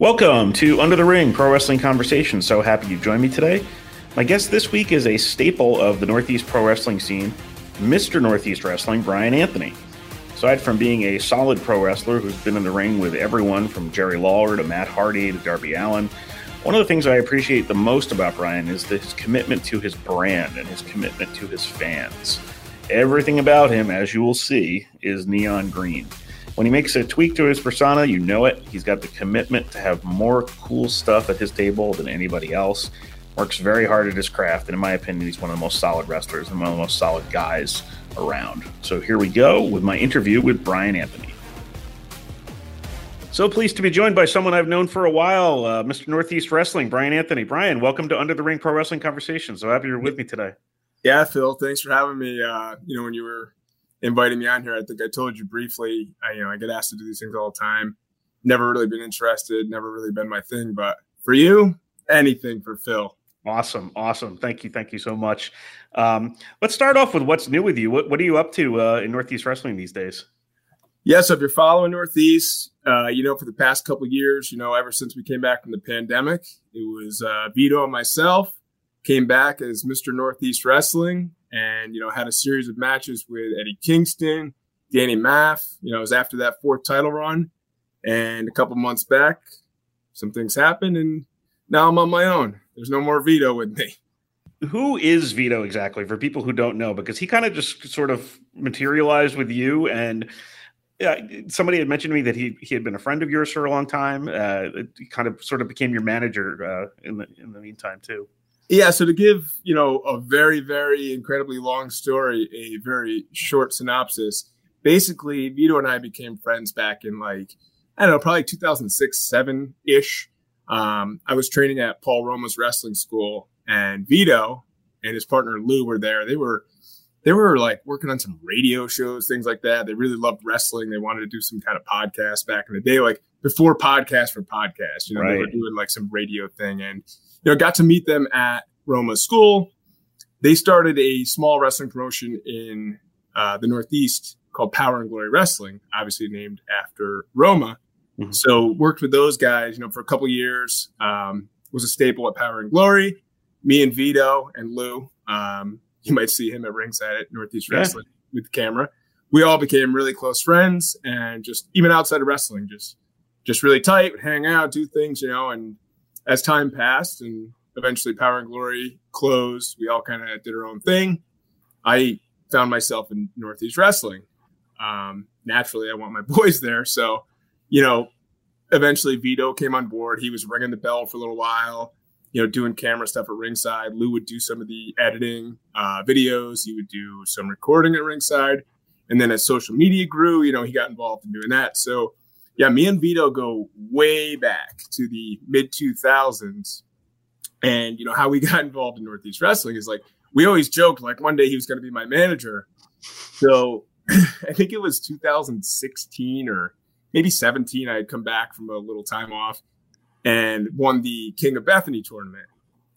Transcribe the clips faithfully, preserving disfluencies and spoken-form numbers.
Welcome to Under the Ring Pro Wrestling Conversation. So happy you joined me today. My guest this week is a staple of the Northeast pro wrestling scene, Mister Northeast Wrestling, Brian Anthony. Aside from being a solid pro wrestler who's been in the ring with everyone from Jerry Lawler to Matt Hardy to Darby Allin, one of the things I appreciate the most about Brian is his commitment to his brand and his commitment to his fans. Everything about him, as you will see, is neon green. When he makes a tweak to his persona, you know it. He's got the commitment to have more cool stuff at his table than anybody else. Works very hard at his craft, and in my opinion, he's one of the most solid wrestlers and one of the most solid guys around. So here we go with my interview with Brian Anthony. So pleased to be joined by someone I've known for a while, uh, Mister Northeast Wrestling, Brian Anthony. Brian, welcome to Under the Ring Pro Wrestling Conversation. So happy you're with me today. Yeah, Phil, thanks for having me. Uh, you know, when you were inviting me on here, I think I told you briefly, I, you know, I get asked to do these things all the time. Never really been interested, never really been my thing. But for you, anything for Phil. Awesome. Awesome. Thank you. Thank you so much. Um, let's start off with what's new with you. What, what are you up to uh, in Northeast Wrestling these days? Yeah, so if you're following Northeast, uh, you know, for the past couple of years, you know, ever since we came back from the pandemic, it was uh, Vito and myself came back as Mister Northeast Wrestling. And, you know, had a series of matches with Eddie Kingston, Danny Maff. You know, it was after that fourth title run. And a couple months back, some things happened, and now I'm on my own. There's no more Vito with me. Who is Vito exactly, for people who don't know? Because he kind of just sort of materialized with you. And uh, somebody had mentioned to me that he, he had been a friend of yours for a long time. Uh, he kind of sort of became your manager uh, in the in the meantime, too. Yeah, so to give, you know, a very, very incredibly long story, a very short synopsis, basically Vito and I became friends back in like, I don't know, probably two thousand six, seven-ish. Um, I was training at Paul Roma's wrestling school, and Vito and his partner Lou were there. They were they were like working on some radio shows, things like that. They really loved wrestling. They wanted to do some kind of podcast back in the day, like before podcast for podcast. You know, right. They were doing like some radio thing, and you know, got to meet them at Roma's school. They started a small wrestling promotion in uh, the Northeast called Power and Glory Wrestling, obviously named after Roma. Mm-hmm. So worked with those guys, you know, for a couple of years. Um, was a staple at Power and Glory. Me and Vito and Lou, um, you might see him at ringside at Northeast yeah. Wrestling with the camera. We all became really close friends, and just even outside of wrestling, just just really tight, would hang out, do things, you know. And as time passed and eventually Power and Glory closed, we all kind of did our own thing. I found myself in Northeast Wrestling. Um, naturally, I want my boys there. So, you know, eventually Vito came on board. He was ringing the bell for a little while, you know, doing camera stuff at ringside. Lou would do some of the editing uh, videos. He would do some recording at ringside. And then as social media grew, you know, he got involved in doing that. So, yeah, me and Vito go way back to the mid two thousands. And, you know, how we got involved in Northeast Wrestling is like, we always joked like one day he was going to be my manager. So I think it was two thousand sixteen or maybe seventeen. I had come back from a little time off and won the King of Bethany tournament.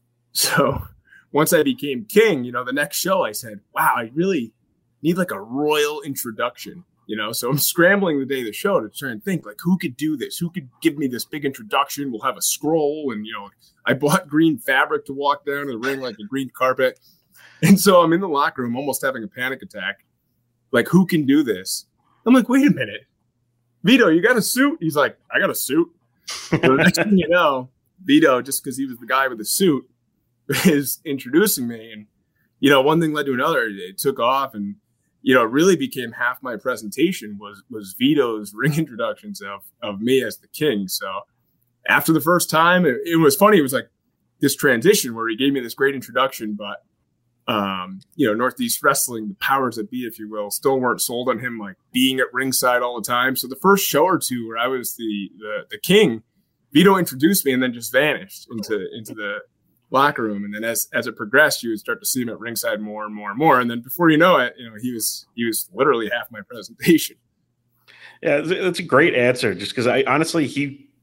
So once I became king, you know, the next show I said, wow, I really need like a royal introduction. You know, so I'm scrambling the day of the show to try and think like, who could do this? Who could give me this big introduction? We'll have a scroll. And, you know, I bought green fabric to walk down to the ring, like a green carpet. And so I'm in the locker room, almost having a panic attack. Like, who can do this? I'm like, wait a minute. Vito, you got a suit? He's like, I got a suit. So the next thing you know, Vito, just because he was the guy with the suit, is introducing me. And, you know, one thing led to another. It took off, and you know, it really became half my presentation was was Vito's ring introductions of of me as the king. So after the first time, it, it was funny. It was like this transition where he gave me this great introduction, but um, you know, Northeast Wrestling, the powers that be, if you will, still weren't sold on him like being at ringside all the time. So the first show or two where I was the the, the king, Vito introduced me and then just vanished into into the locker room. And then as as it progressed, you would start to see him at ringside more and more and more. And then before you know it, you know, he was he was literally half my presentation. Yeah, that's a great answer. Just because I honestly he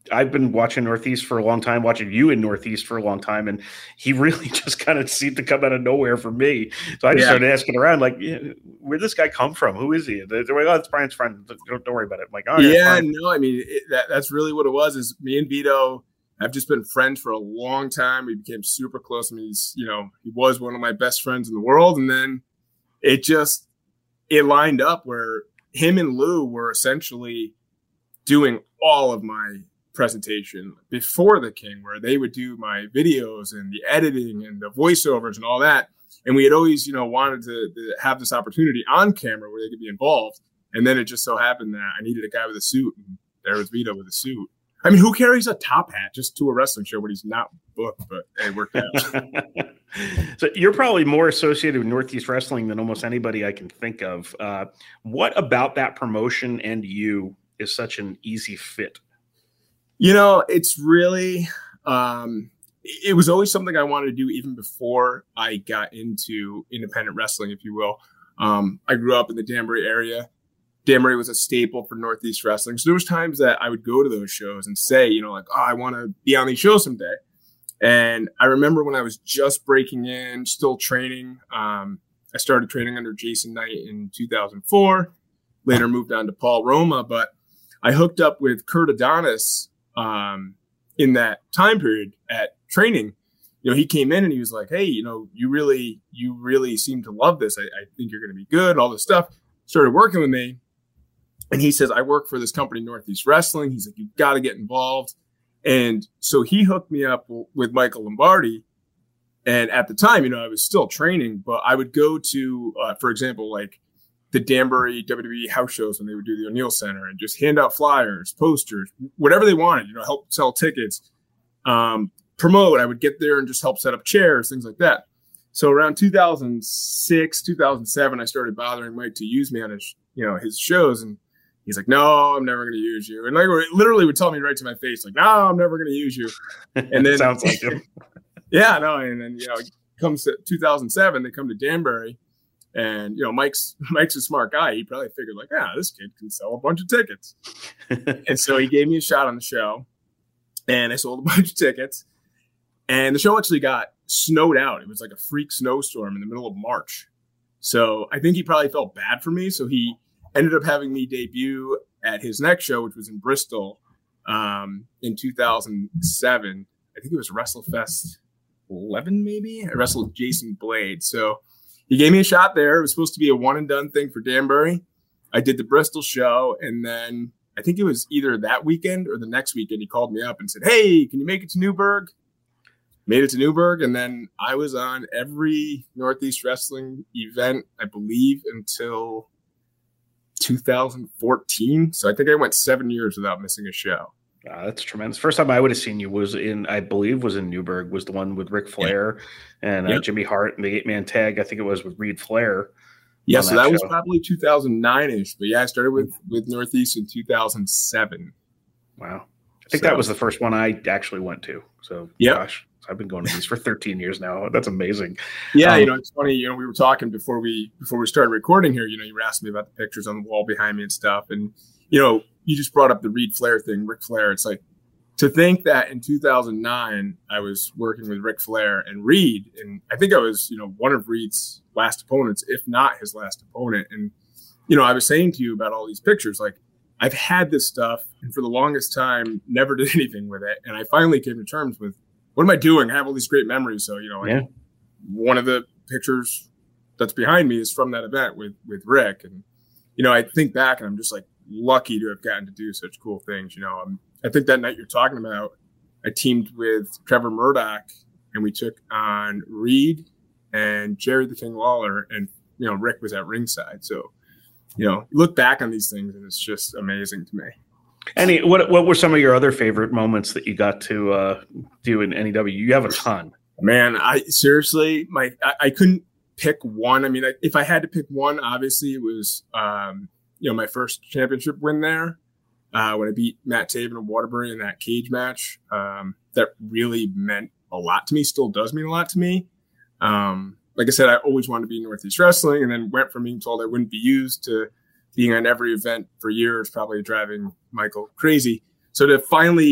I've been watching Northeast for a long time, watching you in Northeast for a long time, and he really just kind of seemed to come out of nowhere for me. So I just yeah. started asking around, like, yeah, where'd this guy come from? Who is he? They're like, oh, it's Brian's friend. Don't, don't worry about it. I'm like, oh, yeah, no, I mean, it, that, that's really what it was. Is me and Vito have just been friends for a long time. We became super close. I mean, he's, you know, he was one of my best friends in the world, and then it just it lined up where him and Lou were essentially doing all of my presentation before the King, where they would do my videos and the editing and the voiceovers and all that. And we had always, you know, wanted to, to have this opportunity on camera where they could be involved. And then it just so happened that I needed a guy with a suit, and there was Vito with a suit. I mean, who carries a top hat just to a wrestling show when he's not booked? But it worked out. So you're probably more associated with Northeast Wrestling than almost anybody I can think of. Uh, what about that promotion and you is such an easy fit? You know, it's really, um, it was always something I wanted to do even before I got into independent wrestling, if you will. Um, I grew up in the Danbury area. Danbury was a staple for Northeast wrestling. So there was times that I would go to those shows and say, you know, like, oh, I want to be on these shows someday. And I remember when I was just breaking in, still training. Um, I started training under Jason Knight in two thousand four, later moved on to Paul Roma, but I hooked up with Kurt Adonis um, in that time period at training. You know, he came in and he was like, hey, you know, you really, you really seem to love this. I, I think you're going to be good, all this stuff. Started working with me. And he says, I work for this company, Northeast Wrestling. He's like, you've got to get involved. And so he hooked me up w- with Michael Lombardi. And at the time, you know, I was still training, but I would go to, uh, for example, like the Danbury W W E house shows when they would do the O'Neill Center and just hand out flyers, posters, whatever they wanted, you know, help sell tickets, um, promote. I would get there and just help set up chairs, things like that. So around two thousand six, two thousand seven, I started bothering Mike to use me on his, you know, his shows. And he's like, no, I'm never going to use you. And like, literally would tell me right to my face, like, no, I'm never going to use you. And then sounds like him. Yeah, no. And then, you know, it comes to two thousand seven, they come to Danbury. And, you know, Mike's Mike's a smart guy. He probably figured like, ah, this kid can sell a bunch of tickets. And so he gave me a shot on the show. And I sold a bunch of tickets. And the show actually got snowed out. It was like a freak snowstorm in the middle of March. So I think he probably felt bad for me. So he ended up having me debut at his next show, which was in Bristol um, in two thousand seven. I think it was WrestleFest eleven, maybe. I wrestled Jason Blade. So he gave me a shot there. It was supposed to be a one and done thing for Danbury. I did the Bristol show. And then I think it was either that weekend or the next weekend, he called me up and said, hey, can you make it to Newburgh? Made it to Newburgh. And then I was on every Northeast Wrestling event, I believe, until two thousand fourteen. So I think I went seven years without missing a show. Uh, that's tremendous. First time I would have seen you was in, I believe, was in Newburgh, was the one with Ric Flair yeah. and uh, yep. Jimmy Hart and the eight-man tag. I think it was with Reed Flair. Yeah, so that, that was probably two thousand nine-ish. But yeah, I started with, with Northeast in two thousand seven. Wow. I think so, that was the first one I actually went to. So, yep. gosh, I've been going to these for thirteen years now. That's amazing. Yeah, um, you know, it's funny. You know, we were talking before we before we started recording here. You know, you were asking me about the pictures on the wall behind me and stuff. And, you know, you just brought up the Reed Flair thing, Ric Flair. It's like, to think that in two thousand nine, I was working with Ric Flair and Reed, and I think I was, you know, one of Reed's last opponents, if not his last opponent. And, you know, I was saying to you about all these pictures, like, I've had this stuff and for the longest time never did anything with it. And I finally came to terms with, what am I doing? I have all these great memories. So, you know, like yeah. one of the pictures that's behind me is from that event with, with Rick. And, you know, I think back and I'm just like lucky to have gotten to do such cool things. You know, I'm, I think that night you're talking about, I teamed with Trevor Murdoch and we took on Reed and Jerry the King Lawler, and, you know, Rick was at ringside. So, you know, look back on these things and it's just amazing to me. Any, what, what were some of your other favorite moments that you got to uh, do in N E W? You have a ton. Man, I seriously, my, I, I couldn't pick one. I mean, I, if I had to pick one, obviously it was, um, you know, my first championship win there. Uh, when I beat Matt Taven of Waterbury in that cage match, um, that really meant a lot to me, still does mean a lot to me. Um, like I said, I always wanted to be in Northeast Wrestling, and then went from being told I wouldn't be used to being on every event for years, probably driving Michael crazy. So to finally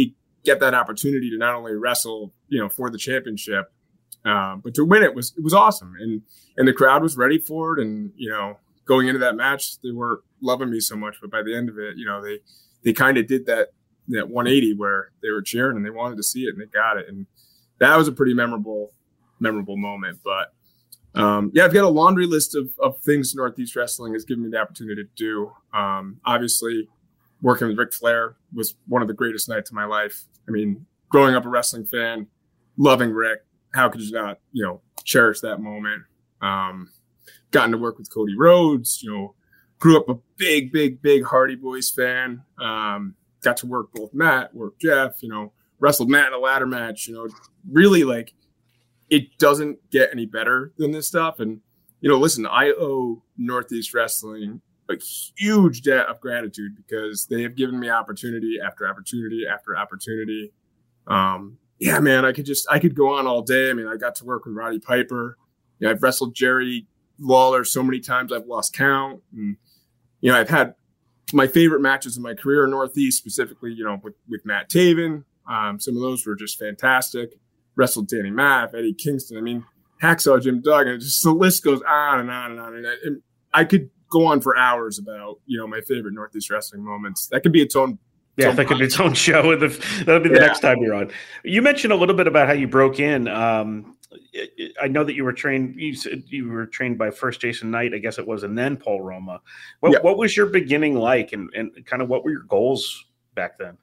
get that opportunity to not only wrestle, you know, for the championship, um, but to win it was, it was awesome. And, and the crowd was ready for it. And, you know, going into that match, they weren't loving me so much, but by the end of it, you know, they, they kind of did that, that one eighty where they were cheering and they wanted to see it and they got it. And that was a pretty memorable, memorable moment. But, um, yeah, I've got a laundry list of, of things Northeast Wrestling has given me the opportunity to do. Um, obviously working with Ric Flair was one of the greatest nights of my life. I mean, growing up a wrestling fan, loving Rick, how could you not, you know, cherish that moment? Um, gotten to work with Cody Rhodes, you know, grew up a big, big, big Hardy Boys fan. Um, got to work both Matt, work Jeff, you know, wrestled Matt in a ladder match, you know, really like it doesn't get any better than this stuff. And, you know, listen, I owe Northeast Wrestling a huge debt of gratitude because they have given me opportunity after opportunity after opportunity. Um, yeah, man, I could just, I could go on all day. I mean, I got to work with Roddy Piper. You know, I've wrestled Jerry Lawler so many times I've lost count. And, you know, I've had my favorite matches in my career in Northeast, specifically, you know, with, with Matt Taven. Um, some of those were just fantastic. Wrestled Danny Maff, Eddie Kingston. I mean, Hacksaw Jim Duggan. Just the list goes on and on and on. And I, and I could go on for hours about, you know, my favorite Northeast Wrestling moments. That could be its own. Yeah, that could be its own show. That'll be the yeah. next time you're on. You mentioned a little bit about how you broke in. Um, I know that you were trained. You said you were trained by first Jason Knight, I guess it was, and then Paul Roma. What, yeah. what was your beginning like, and, and kind of what were your goals back then?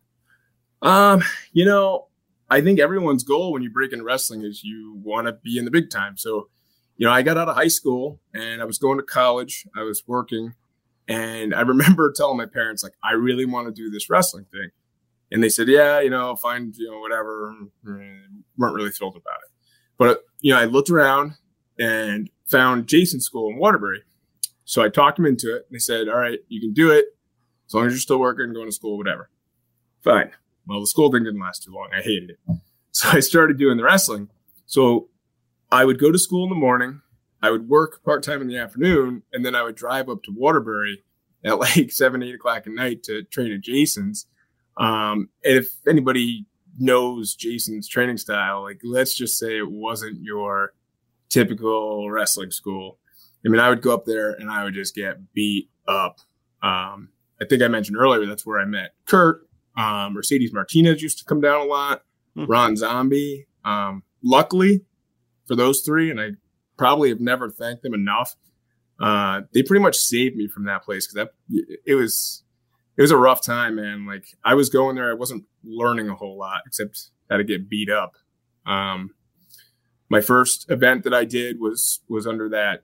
Um, you know, I think everyone's goal when you break into wrestling is you want to be in the big time. So, you know, I got out of high school and I was going to college. I was working. And I remember telling my parents, like, I really want to do this wrestling thing. And they said, yeah, you know, find, you know, whatever. Weren't really thrilled about it. But, you know, I looked around and found Jason's school in Waterbury. So I talked them into it. They said, all right, you can do it as long as you're still working, going to school, whatever. Fine. Well, the school thing didn't last too long. I hated it. So I started doing the wrestling. So I would go to school in the morning. I would work part-time in the afternoon, and then I would drive up to Waterbury at like seven, eight o'clock at night to train at Jason's. Um, and if anybody knows Jason's training style, like, let's just say it wasn't your typical wrestling school. I mean, I would go up there and I would just get beat up. Um, I think I mentioned earlier, that's where I met Kurt. Um, Mercedes Martinez used to come down a lot. Mm-hmm. Ron Zombie. Um, luckily for those three, and I probably have never thanked them enough. Uh, they pretty much saved me from that place because that it was it was a rough time, man. Like, I was going there, I wasn't learning a whole lot except how to get beat up. Um, my first event that I did was was under that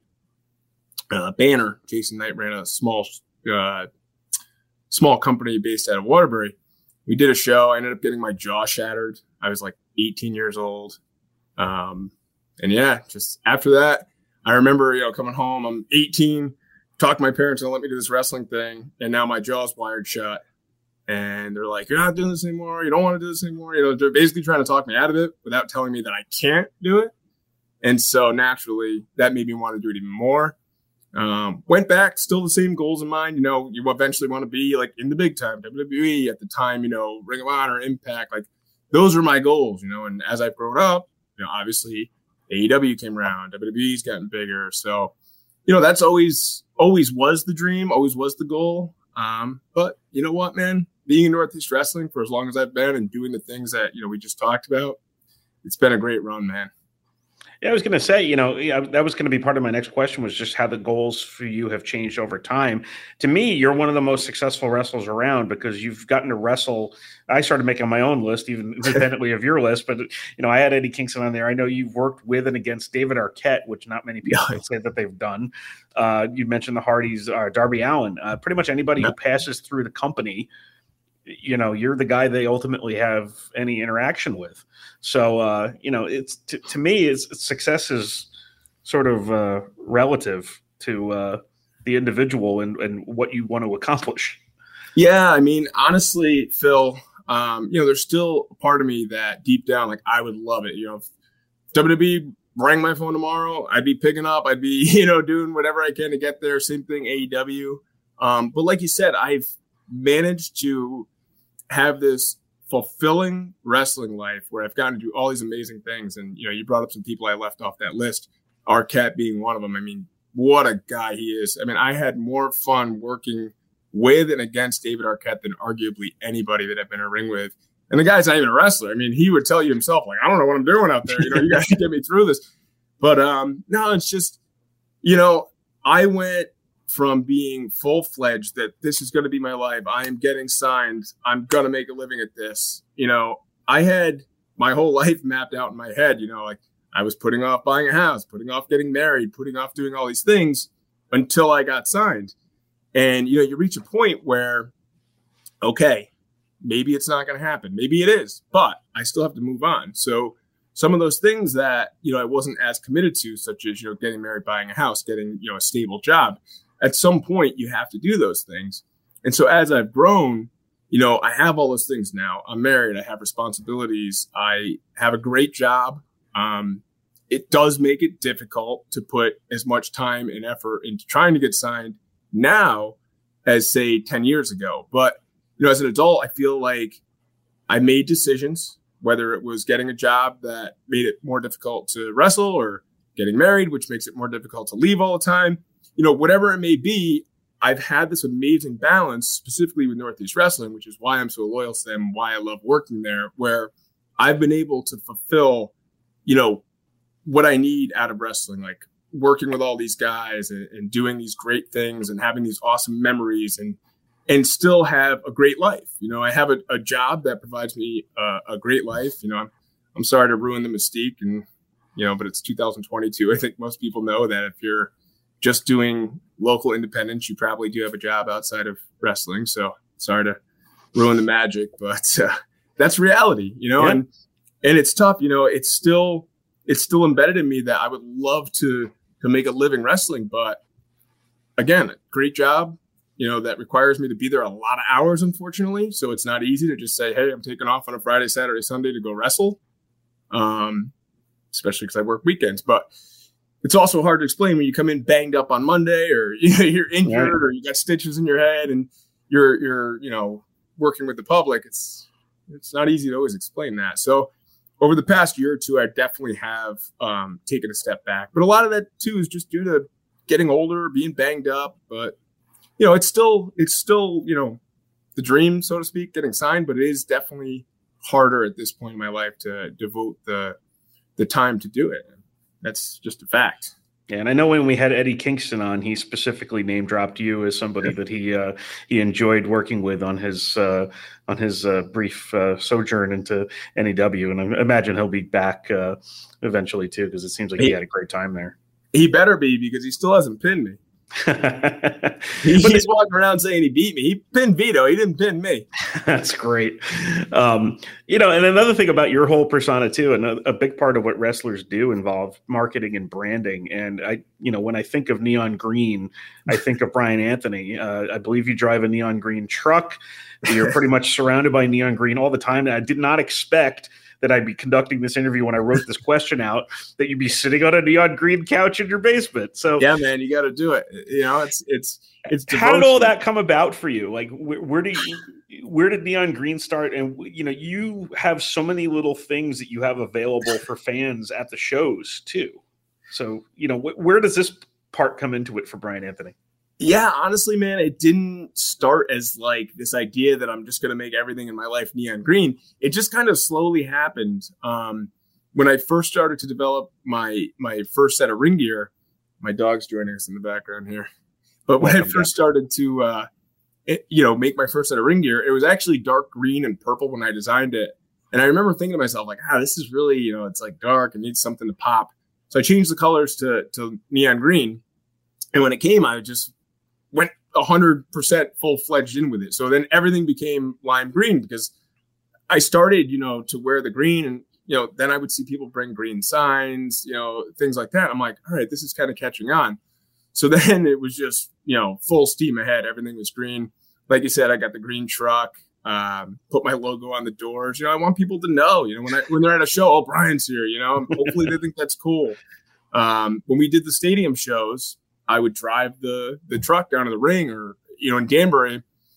uh, banner. Jason Knight ran a small uh, small company based out of Waterbury. We did a show. I ended up getting my jaw shattered. I was like eighteen years old. Um, and yeah, just after that, I remember, you know, coming home, I'm eighteen, talked to my parents and let me do this wrestling thing. And now my jaw's wired shut. And they're like, you're not doing this anymore. You don't want to do this anymore. You know, they're basically trying to talk me out of it without telling me that I can't do it. And so naturally that made me want to do it even more. Um, went back, still the same goals in mind. You know, you eventually want to be like in the big time, W W E at the time, you know, Ring of Honor, Impact, like those were my goals, you know, and as I've grown up, you know, obviously A E W came around, W W E's gotten bigger. So, you know, that's always, always was the dream, always was the goal. Um, but you know what, man, being in Northeast Wrestling for as long as I've been and doing the things that, you know, we just talked about, it's been a great run, man. Yeah, I was going to say, you know, yeah, that was going to be part of my next question, was just how the goals for you have changed over time. To me, you're one of the most successful wrestlers around because you've gotten to wrestle. I started making my own list, even independently of your list, but, you know, I had Eddie Kingston on there. I know you've worked with and against David Arquette, which not many people can say that they've done. Uh, you mentioned the Hardys, uh, Darby Allin, uh, pretty much anybody who passes through the company, you know, you're the guy they ultimately have any interaction with. So, uh, you know, it's to, to me, it's, success is sort of uh, relative to uh, the individual and, and what you want to accomplish. Yeah. I mean, honestly, Phil, um, you know, there's still a part of me that deep down, like, I would love it. You know, if W W E rang my phone tomorrow, I'd be picking up, I'd be, you know, doing whatever I can to get there. Same thing, A E W. Um, but like you said, I've managed to have this fulfilling wrestling life where I've gotten to do all these amazing things. And, you know, you brought up some people I left off that list, Arquette being one of them. I mean, what a guy he is. I mean, I had more fun working with and against David Arquette than arguably anybody that I've been in a ring with. And the guy's not even a wrestler. I mean, he would tell you himself, like, I don't know what I'm doing out there. You know, you got to get me through this. But um, no, it's just, you know, I went from being full-fledged that this is going to be my life. I am getting signed. I'm going to make a living at this. You know, I had my whole life mapped out in my head. You know, like I was putting off buying a house, putting off getting married, putting off doing all these things until I got signed. And, you know, you reach a point where, okay, maybe it's not going to happen. Maybe it is, but I still have to move on. So some of those things that, you know, I wasn't as committed to, such as, you know, getting married, buying a house, getting, you know, a stable job, at some point you have to do those things. And so as I've grown, you know, I have all those things now. I'm married. I have responsibilities. I have a great job. Um, it does make it difficult to put as much time and effort into trying to get signed now as, say, ten years ago. But, you know, as an adult, I feel like I made decisions, whether it was getting a job that made it more difficult to wrestle or getting married, which makes it more difficult to leave all the time. You know, whatever it may be, I've had this amazing balance, specifically with Northeast Wrestling, which is why I'm so loyal to them, why I love working there, where I've been able to fulfill, you know, what I need out of wrestling, like working with all these guys and, and doing these great things and having these awesome memories and and still have a great life. You know, I have a, a job that provides me a, a great life. You know, I'm, I'm sorry to ruin the mystique and, you know, but it's two thousand twenty-two. I think most people know that if you're just doing local independence, you probably do have a job outside of wrestling. So sorry to ruin the magic, but uh, that's reality, you know, yeah. and, and it's tough, you know, it's still, it's still embedded in me that I would love to, to make a living wrestling, but again, great job, you know, that requires me to be there a lot of hours, unfortunately. So it's not easy to just say, hey, I'm taking off on a Friday, Saturday, Sunday to go wrestle. Um, especially because I work weekends, but it's also hard to explain when you come in banged up on Monday or you know, you're injured yeah. or you got stitches in your head and you're, you're, you know, working with the public. It's, it's not easy to always explain that. So over the past year or two, I definitely have um, taken a step back, but a lot of that too is just due to getting older, being banged up. But, you know, it's still, it's still, you know, the dream, so to speak, getting signed, but it is definitely harder at this point in my life to devote the, the time to do it. That's just a fact. Yeah, and I know when we had Eddie Kingston on, he specifically name dropped you as somebody that he uh, he enjoyed working with on his uh, on his uh, brief uh, sojourn into N E W, and I imagine he'll be back uh, eventually too, because it seems like he, he had a great time there. He better be, because he still hasn't pinned me. he, he's walking around saying he beat me. He pinned Vito. He didn't pin me. That's great. Um, you know, and another thing about your whole persona too, and a, a big part of what wrestlers do involve marketing and branding. And I, you know, when I think of neon green, I think of Brian Anthony. Uh, I believe you drive a neon green truck. You're pretty much surrounded by neon green all the time. And I did not expect that I'd be conducting this interview when I wrote this question out, that you'd be sitting on a neon green couch in your basement. So yeah, man, you got to do it. You know, it's, it's, it's, devotion. How did all that come about for you? Like, where, where do you, where did neon green start? And, you know, you have so many little things that you have available for fans at the shows too. So, you know, wh- where does this part come into it for Brian Anthony? Yeah, honestly, man, it didn't start as like this idea that I'm just going to make everything in my life neon green. It just kind of slowly happened. Um, when I first started to develop my my first set of ring gear, my dog's joining us in the background here. But when Welcome I first back. started to, uh, it, you know, make my first set of ring gear, it was actually dark green and purple when I designed it. And I remember thinking to myself, like, ah, this is really, you know, it's like dark. It needs something to pop. So I changed the colors to to neon green. And when it came, I just went one hundred percent full-fledged in with it. So then everything became lime green because I started, you know, to wear the green, and, you know, then I would see people bring green signs, you know, things like that. I'm like, all right, this is kind of catching on. So then it was just, you know, full steam ahead. Everything was green. Like you said, I got the green truck, um, put my logo on the doors. You know, I want people to know, you know, when I, when they're at a show, oh, Brian's here, you know, hopefully they think that's cool. Um, when we did the stadium shows, I would drive the the truck down to the ring, or, you know, in Danbury,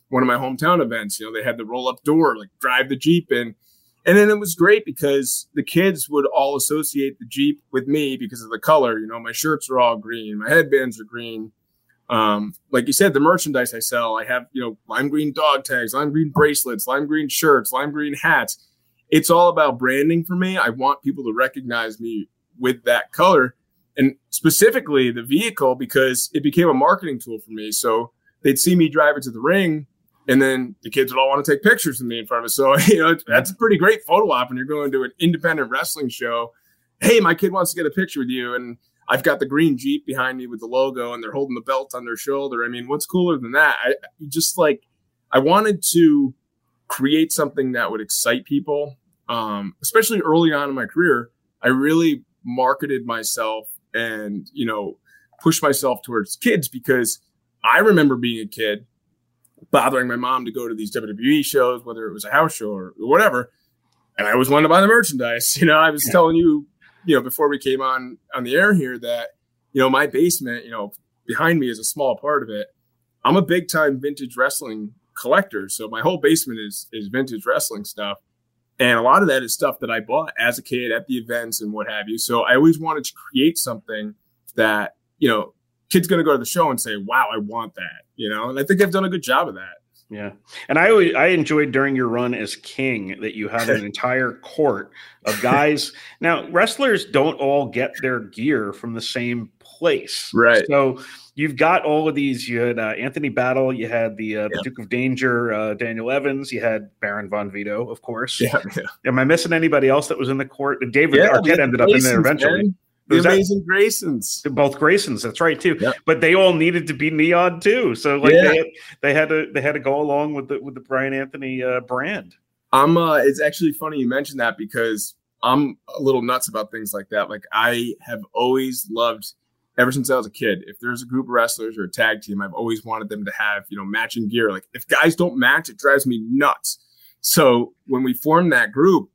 one of my hometown events. You know, they had the roll up door, like drive the Jeep in. And then it was great because the kids would all associate the Jeep with me because of the color. You know, my shirts are all green. My headbands are green. Um, like you said, the merchandise I sell, I have, you know, lime green dog tags, lime green bracelets, lime green shirts, lime green hats. It's all about branding for me. I want people to recognize me with that color, and specifically the vehicle, because it became a marketing tool for me. So they'd see me drive it to the ring, and then the kids would all want to take pictures of me in front of it. So, you know, that's a pretty great photo op when you're going to an independent wrestling show. Hey, my kid wants to get a picture with you. And I've got the green Jeep behind me with the logo, and they're holding the belt on their shoulder. I mean, what's cooler than that? I just like, I wanted to create something that would excite people. Um, especially early on in my career, I really marketed myself and, you know, pushed myself towards kids, because I remember being a kid bothering my mom to go to these W W E shows, whether it was a house show or whatever. And I always wanted to buy the merchandise. You know, I was telling you, you know, before we came on, on the air here that, you know, my basement, you know, behind me is a small part of it. I'm a big time vintage wrestling collector. So my whole basement is, is vintage wrestling stuff. And a lot of that is stuff that I bought as a kid at the events and what have you. So I always wanted to create something that, you know, kid's going to go to the show and say, wow, I want that, you know, and I think I've done a good job of that. Yeah. And I always, I enjoyed during your run as King that you had an entire court of guys. Now, wrestlers don't all get their gear from the same place. Right. So you've got all of these. You had uh, Anthony Battle. You had the, uh, the yeah. Duke of Danger, uh, Daniel Evans. You had Baron Von Vito, of course. Yeah, yeah. Am I missing anybody else that was in the court? David yeah, Arquette ended up in there eventually. Man. The Amazing that, Graysons. Both Graysons, that's right too. Yep. But they all needed to be neon too. So like yeah. they, had, they had to they had to go along with the with the Brian Anthony uh, brand. I'm uh it's actually funny you mentioned that, because I'm a little nuts about things like that. Like, I have always loved, ever since I was a kid, if there's a group of wrestlers or a tag team, I've always wanted them to have, you know, matching gear. Like, if guys don't match, it drives me nuts. So when we formed that group,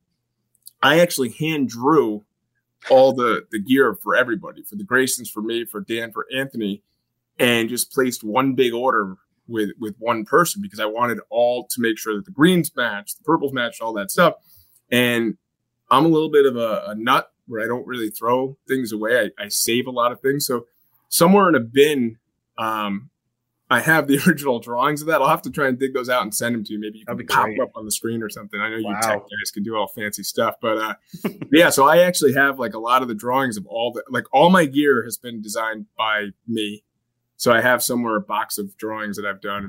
I actually hand drew all the, the gear for everybody, for the Graysons, for me, for Dan, for Anthony, and just placed one big order with, with one person, because I wanted all to make sure that the greens matched, the purples matched, all that stuff. And I'm a little bit of a, a nut where I don't really throw things away. I, I save a lot of things. So somewhere in a bin, um, I have the original drawings of that. I'll have to try and dig those out and send them to you. Maybe you can pop up on the screen or something. I know you wow. tech guys can do all fancy stuff, but uh, yeah. So I actually have like a lot of the drawings of all the, like all my gear has been designed by me. So I have somewhere a box of drawings that I've done.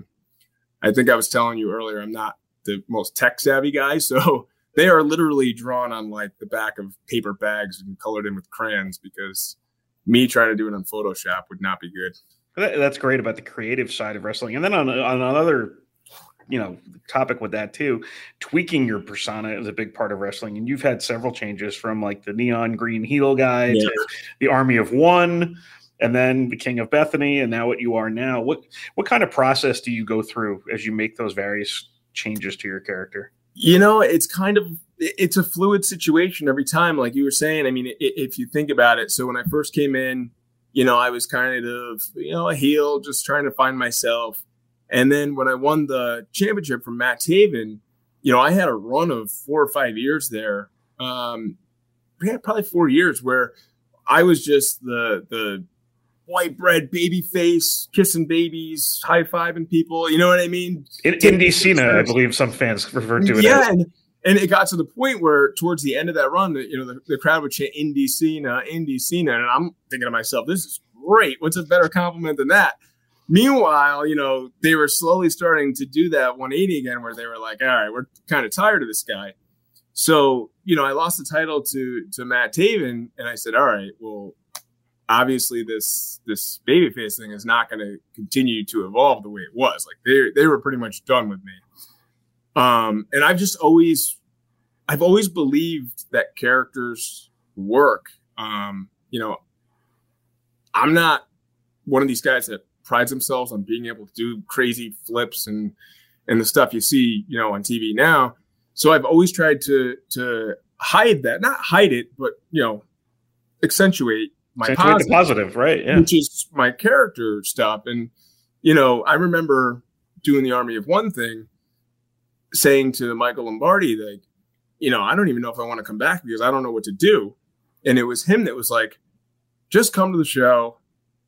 I think I was telling you earlier, I'm not the most tech savvy guy. So they are literally drawn on like the back of paper bags and colored in with crayons, because me trying to do it on Photoshop would not be good. That's great about the creative side of wrestling. And then on, on another, you know, topic with that too, tweaking your persona is a big part of wrestling. And you've had several changes, from like the neon green heel guy yeah. to the Army of One, and then the King of Bethany, and now what you are now. What what kind of process do you go through as you make those various changes to your character? You know, it's kind of, it's a fluid situation every time. Like you were saying, I mean, if you think about it. So when I first came in, you know, I was kind of, you know, a heel, just trying to find myself. And then when I won the championship from Matt Taven, you know, I had a run of four or five years there. Um, yeah, probably four years where I was just the the white bread baby face, kissing babies, high fiving people. You know what I mean? In, Indy Cena, I believe some fans refer to it yeah, as. And, and it got to the point where towards the end of that run, you know, the, the crowd would chant Indy Cena, Indy Cena. And I'm thinking to myself, this is great. What's a better compliment than that? Meanwhile, you know, they were slowly starting to do that one eighty again, where they were like, all right, we're kind of tired of this guy. So, you know, I lost the title to, to Matt Taven, and I said, all right, well, obviously this, this babyface thing is not going to continue to evolve the way it was. Like they, they were pretty much done with me. Um, and I've just always, I've always believed that characters work. Um, you know, I'm not one of these guys that prides themselves on being able to do crazy flips and, and the stuff you see, you know, on T V now. So I've always tried to, to hide that, not hide it, but, you know, accentuate my accentuate positive, the positive, right? Yeah. Which is my character stuff. And, you know, I remember doing the Army of One thing, saying to Michael Lombardi, like, you know, I don't even know if I want to come back because I don't know what to do. And it was him that was like, just come to the show.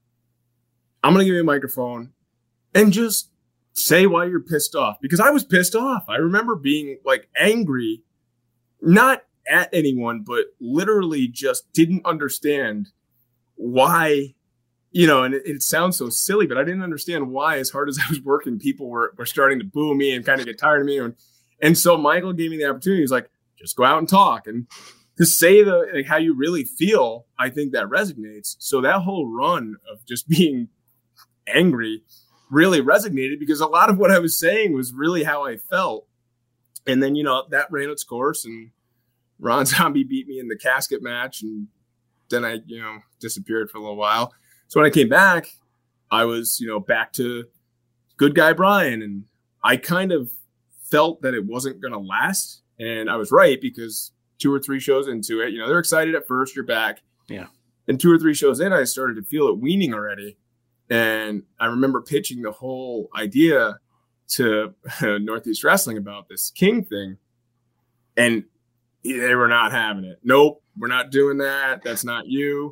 I'm going to give you a microphone and just say why you're pissed off. Because I was pissed off. I remember being like angry, not at anyone, but literally just didn't understand why, you know, and it, it sounds so silly, but I didn't understand why, as hard as I was working, people were, were starting to boo me and kind of get tired of me. And, and so Michael gave me the opportunity. He's like, just go out and talk. And to say the like, how you really feel, I think that resonates. So that whole run of just being angry really resonated because a lot of what I was saying was really how I felt. And then, you know, that ran its course and Ron Zombie beat me in the casket match. And then I, you know, disappeared for a little while. So when I came back, I was, you know, back to good guy Brian. And I kind of felt that it wasn't going to last. And I was right because two or three shows into it, you know, they're excited at first, you're back. Yeah. And two or three shows in, I started to feel it weaning already. And I remember pitching the whole idea to uh, Northeast Wrestling about this King thing. And they were not having it. Nope, we're not doing that. That's not you.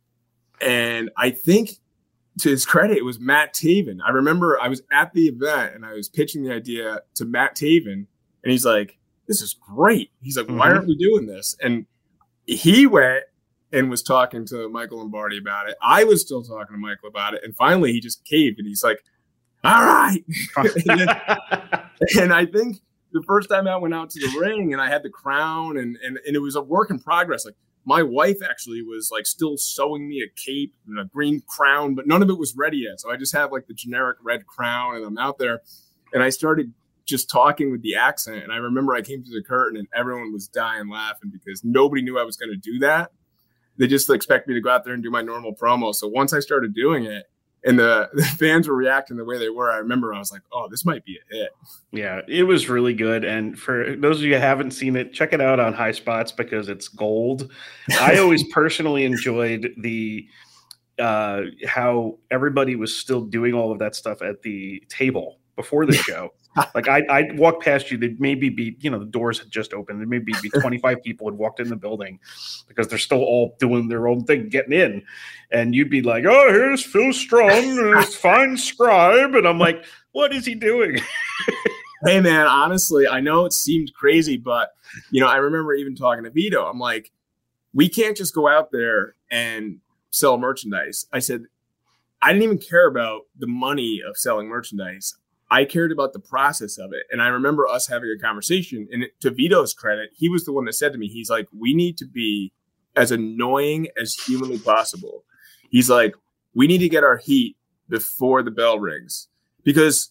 And I think, to his credit, it was Matt Taven. I remember I was at the event and I was pitching the idea to Matt Taven. And he's like, this is great. He's like, mm-hmm. Why aren't we doing this? And he went and was talking to Michael Lombardi about it. I was still talking to Michael about it. And finally, he just caved. And he's like, all right. and, then, and I think the first time I went out to the ring and I had the crown and, and, and it was a work in progress. Like, my wife actually was like still sewing me a cape and a green crown, but none of it was ready yet. So I just have like the generic red crown and I'm out there and I started just talking with the accent. And I remember I came to the curtain and everyone was dying laughing because nobody knew I was going to do that. They just expect me to go out there and do my normal promo. So once I started doing it and the, the fans were reacting the way they were, I remember I was like, oh, this might be a hit. Yeah, it was really good. And for those of you who haven't seen it, check it out on High Spots because it's gold. I always personally enjoyed the uh, how everybody was still doing all of that stuff at the table before the show. Like I, I'd walk past you, there'd maybe be, you know, the doors had just opened. There maybe be twenty-five people had walked in the building because they're still all doing their own thing, getting in. And you'd be like, oh, here's Phil Strong, this fine scribe. And I'm like, what is he doing? Hey, man, honestly, I know it seemed crazy, but, you know, I remember even talking to Vito. I'm like, we can't just go out there and sell merchandise. I said, I didn't even care about the money of selling merchandise. I cared about the process of it. And I remember us having a conversation, and to Vito's credit, he was the one that said to me, he's like, we need to be as annoying as humanly possible. He's like, we need to get our heat before the bell rings because,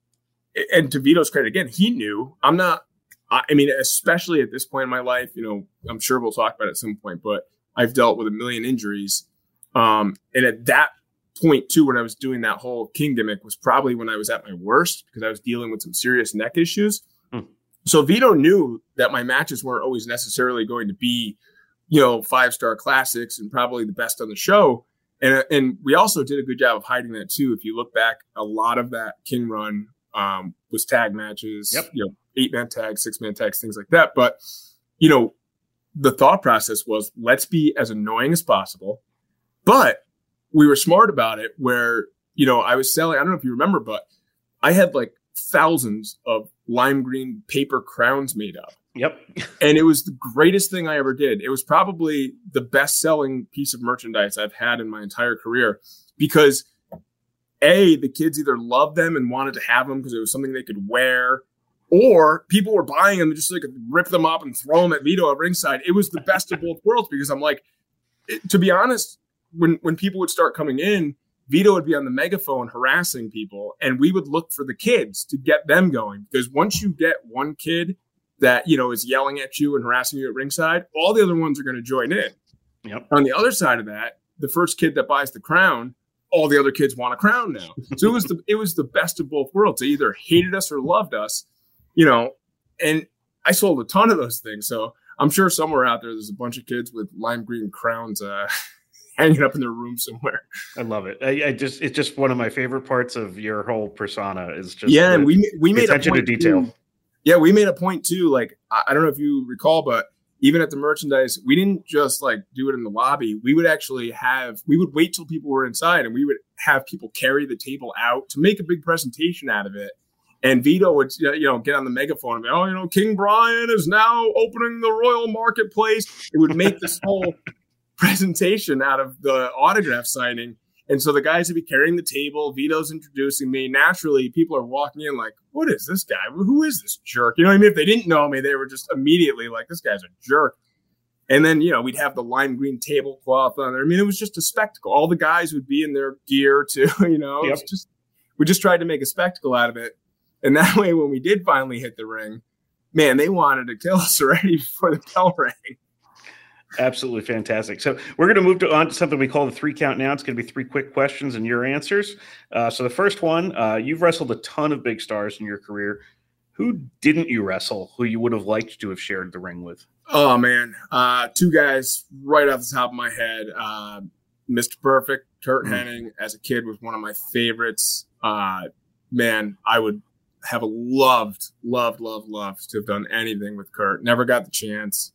and to Vito's credit again, he knew I'm not, I mean, especially at this point in my life, you know, I'm sure we'll talk about it at some point, but I've dealt with a million injuries. Um, and at that point too, when I was doing that whole King gimmick was probably when I was at my worst because I was dealing with some serious neck issues. Hmm. So Vito knew that my matches weren't always necessarily going to be, you know, five-star classics and probably the best on the show. And, and we also did a good job of hiding that too. If you look back, a lot of that King run um, was tag matches, yep. you know, eight-man tags, six-man tags, things like that. But, you know, the thought process was let's be as annoying as possible, but we were smart about it where, you know, I was selling, I don't know if you remember, but I had like thousands of lime green paper crowns made up. Yep. And it was the greatest thing I ever did. It was probably the best selling piece of merchandise I've had in my entire career because A, the kids either loved them and wanted to have them because it was something they could wear, or people were buying them and just like rip them up and throw them at Vito at ringside. It was the best of both worlds because I'm like, it, to be honest, when, when people would start coming in, Vito would be on the megaphone harassing people and we would look for the kids to get them going. Because once you get one kid that, you know, is yelling at you and harassing you at ringside, all the other ones are going to join in. Yep. On the other side of that, the first kid that buys the crown, all the other kids want a crown now. So it was the, it was the best of both worlds. They either hated us or loved us, you know, and I sold a ton of those things. So I'm sure somewhere out there, there's a bunch of kids with lime green crowns, uh, hanging up in their room somewhere. I love it. I, I just it's just one of my favorite parts of your whole persona is just yeah, the, and we we made attention a point to detail. Too. Yeah, we made a point too. Like I, I don't know if you recall, but even at the merchandise, we didn't just like do it in the lobby. We would actually have we would wait till people were inside, and we would have people carry the table out to make a big presentation out of it. And Vito would, you know, get on the megaphone and be, oh, you know, King Brian is now opening the Royal Marketplace. It would make this whole presentation out of the autograph signing. And so the guys would be carrying the table. Vito's introducing me. Naturally, people are walking in like, what is this guy? Who is this jerk? You know what I mean? If they didn't know me, they were just immediately like, this guy's a jerk. And then, you know, we'd have the lime green tablecloth on there. I mean, it was just a spectacle. All the guys would be in their gear too, you know. Yep. It was just, we just tried to make a spectacle out of it. And that way, when we did finally hit the ring, man, they wanted to kill us already before the bell rang. Absolutely fantastic. So we're going to move to, on to something we call the three count now. It's going to be three quick questions and your answers. Uh, so the first one, uh, you've wrestled a ton of big stars in your career. Who didn't you wrestle who you would have liked to have shared the ring with? Oh, man. Uh, two guys right off the top of my head. Uh, Mister Perfect, Curt mm-hmm. Hennig, as a kid, was one of my favorites. Uh, man, I would have loved, loved, loved, loved to have done anything with Curt. Never got the chance.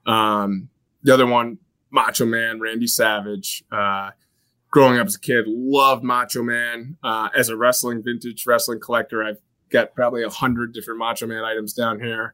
Um, the other one, Macho Man, Randy Savage. Uh, growing up as a kid, loved Macho Man. Uh, as a wrestling, vintage wrestling collector, I've got probably a hundred different Macho Man items down here.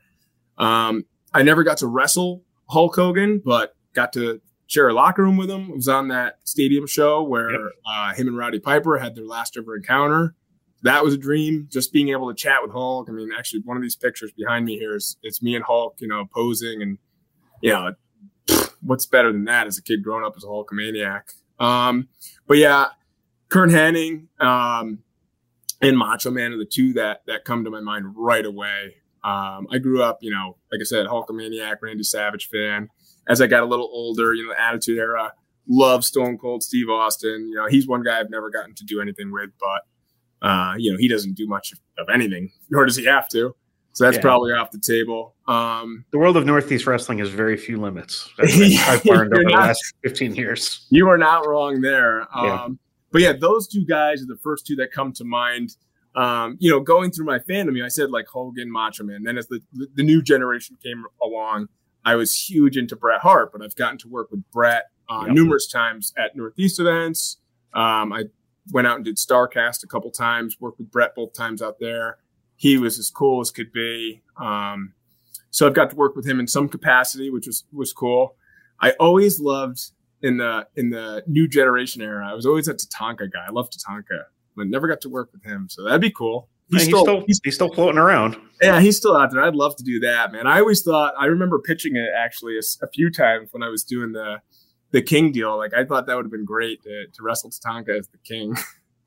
Um, I never got to wrestle Hulk Hogan, but got to share a locker room with him. I was on that stadium show where yep. uh, him and Roddy Piper had their last ever encounter. That was a dream, just being able to chat with Hulk. I mean, actually, one of these pictures behind me here is it's me and Hulk, you know, posing. And, you know, what's better than that as a kid growing up as a Hulkamaniac? Um, but, yeah, Curt Hennig um, and Macho Man are the two that that come to my mind right away. Um, I grew up, you know, like I said, Hulkamaniac, Randy Savage fan. As I got a little older, you know, the Attitude Era, love Stone Cold Steve Austin. You know, he's one guy I've never gotten to do anything with, but Uh, you know, he doesn't do much of anything, nor does he have to. So that's yeah. probably off the table. Um, the world of Northeast wrestling has very few limits. I've learned over not, the last fifteen years. You are not wrong there. Um, yeah. But yeah, those two guys are the first two that come to mind. Um, you know, going through my fandom, you know, I said like Hogan, Macho Man. Then as the, the new generation came along, I was huge into Bret Hart, but I've gotten to work with Bret uh, yep. numerous times at Northeast events. Um, I went out and did StarCast a couple times, worked with Bret both times out there. He was as cool as could be. Um, so I've got to work with him in some capacity, which was, was cool. I always loved in the, in the new generation era, I was always a Tatanka guy. I love Tatanka, but never got to work with him. So that'd be cool. He's, yeah, still, he's still, he's, he's still floating around. Yeah. He's still out there. I'd love to do that, man. I always thought, I remember pitching it actually a, a few times when I was doing the, the King deal. Like I thought that would have been great to, to wrestle Tatanka as the King.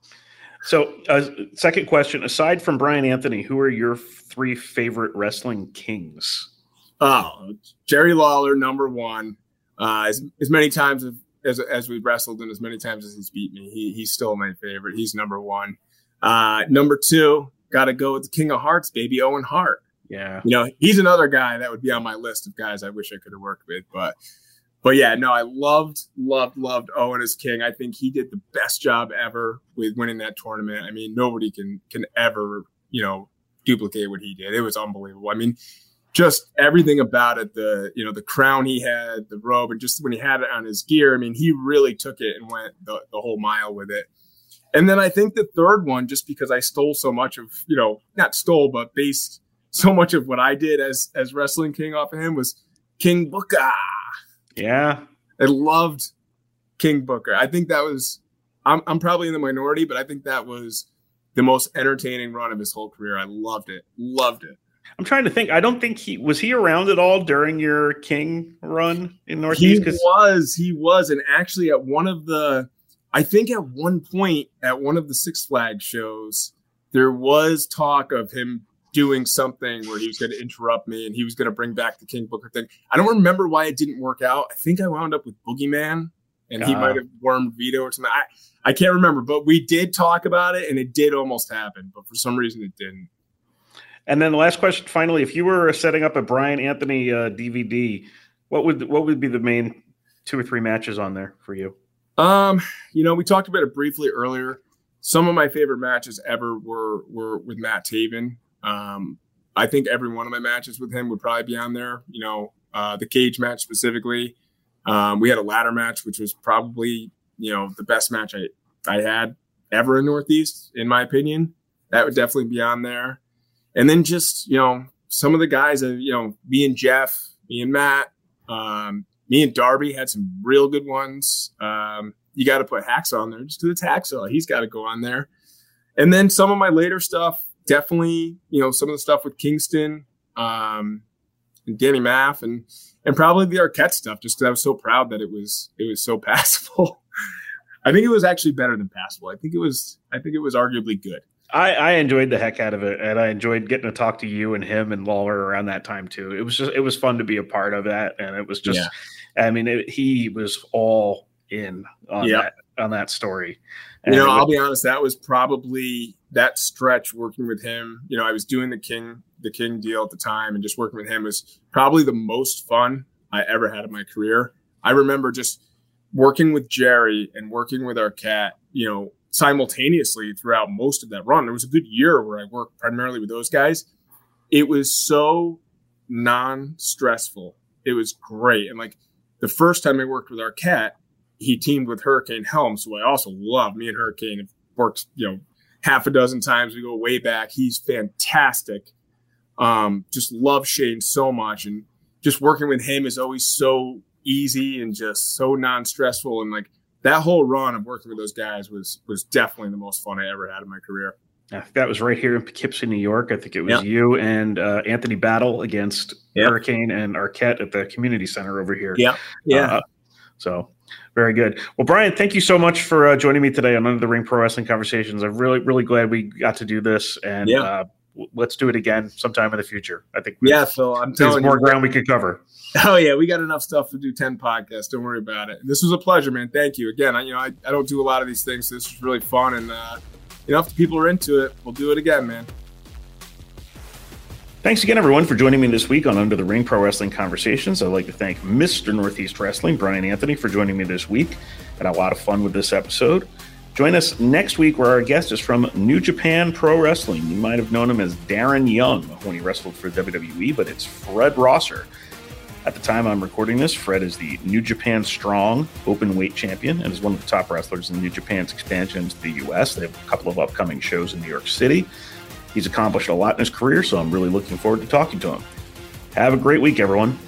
So uh, second question, aside from Brian Anthony, who are your three favorite wrestling kings? Oh, Jerry Lawler, number one, uh, as, as many times as, as we've wrestled and as many times as he's beat me, he, he's still my favorite. He's number one. Uh, number two, got to go with the King of Hearts, baby, Owen Hart. Yeah. You know, he's another guy that would be on my list of guys I wish I could have worked with, but But yeah, no, I loved, loved, loved Owen as King. I think he did the best job ever with winning that tournament. I mean, nobody can can ever, you know, duplicate what he did. It was unbelievable. I mean, just everything about it, the, you know, the crown he had, the robe, and just when he had it on his gear, I mean, he really took it and went the, the whole mile with it. And then I think the third one, just because I stole so much of, you know, not stole, but based so much of what I did as as Wrestling King off of him, was King Booker. Yeah. I loved King Booker. I think that was, I'm, I'm probably in the minority, but I think that was the most entertaining run of his whole career. I loved it. Loved it. I'm trying to think. I don't think he, was he around at all during your King run in Northeast? He was, he was. And actually at one of the, I think at one point at one of the Six Flags shows, there was talk of him doing something where he was going to interrupt me and he was going to bring back the King Booker thing. I don't remember why it didn't work out. I think I wound up with Boogeyman and he uh, might have wormed Vito or something. I, I can't remember, but we did talk about it and it did almost happen, but for some reason it didn't. And then the last question, finally, if you were setting up a Brian Anthony uh, D V D, what would what would be the main two or three matches on there for you? Um, you know, we talked about it briefly earlier. Some of my favorite matches ever were were with Matt Taven. Um, I think every one of my matches with him would probably be on there. You know, uh, the cage match specifically. Um, we had a ladder match, which was probably, you know, the best match I, I had ever in Northeast, in my opinion. That would definitely be on there. And then just, you know, some of the guys, uh, you know, me and Jeff, me and Matt, um, me and Darby had some real good ones. Um, you got to put Hacksaw on there just because it's Hacksaw. He's got to go on there. And then some of my later stuff, definitely, you know, some of the stuff with Kingston um, and Danny Maff and and probably the Arquette stuff, just because I was so proud that it was it was so passable. I think it was actually better than passable. I think it was I think it was arguably good. I, I enjoyed the heck out of it, and I enjoyed getting to talk to you and him and Lawler around that time too. It was just it was fun to be a part of that, and it was just, yeah. I mean, it, he was all in on yeah. that on that story. And you know, was, I'll be honest, that was probably that stretch working with him. You know, I was doing the King the King deal at the time, and just working with him was probably the most fun I ever had in my career. I remember just working with Jerry and working with Arquette, you know, simultaneously throughout most of that run. There was a good year where I worked primarily with those guys. It was so non-stressful. It was great. And like the first time I worked with Arquette, he teamed with Hurricane Helms, who I also love. Me and Hurricane have worked, you know, half a dozen times. We go way back. He's fantastic. Um, just love Shane so much. And just working with him is always so easy and just so non-stressful. And like that whole run of working with those guys was was definitely the most fun I ever had in my career. I think that was right here in Poughkeepsie, New York. I think it was yeah. you and uh, Anthony Battle against yeah. Hurricane and Arquette at the community center over here. Yeah, yeah. Uh, so very good. Well, Brian, thank you so much for uh, joining me today on Under the Ring Pro Wrestling Conversations. I'm really, really glad we got to do this, and yeah. uh, let's do it again sometime in the future. I think yeah, Phil, I'm telling there's you, more ground we could cover. Oh yeah, we got enough stuff to do ten podcasts. Don't worry about it. This was a pleasure, man. Thank you again. I, you know, I, I don't do a lot of these things, so this was really fun. And uh, you know, if the people are into it, we'll do it again, man. Thanks again, everyone, for joining me this week on Under the Ring Pro Wrestling Conversations. I'd like to thank Mister Northeast Wrestling, Brian Anthony, for joining me this week. Had a lot of fun with this episode. Join us next week where our guest is from New Japan Pro Wrestling. You might have known him as Darren Young when he wrestled for W W E, but it's Fred Rosser. At the time I'm recording this, Fred is the New Japan Strong open weight champion and is one of the top wrestlers in New Japan's expansion into the U S. They have a couple of upcoming shows in New York City. He's accomplished a lot in his career, so I'm really looking forward to talking to him. Have a great week, everyone.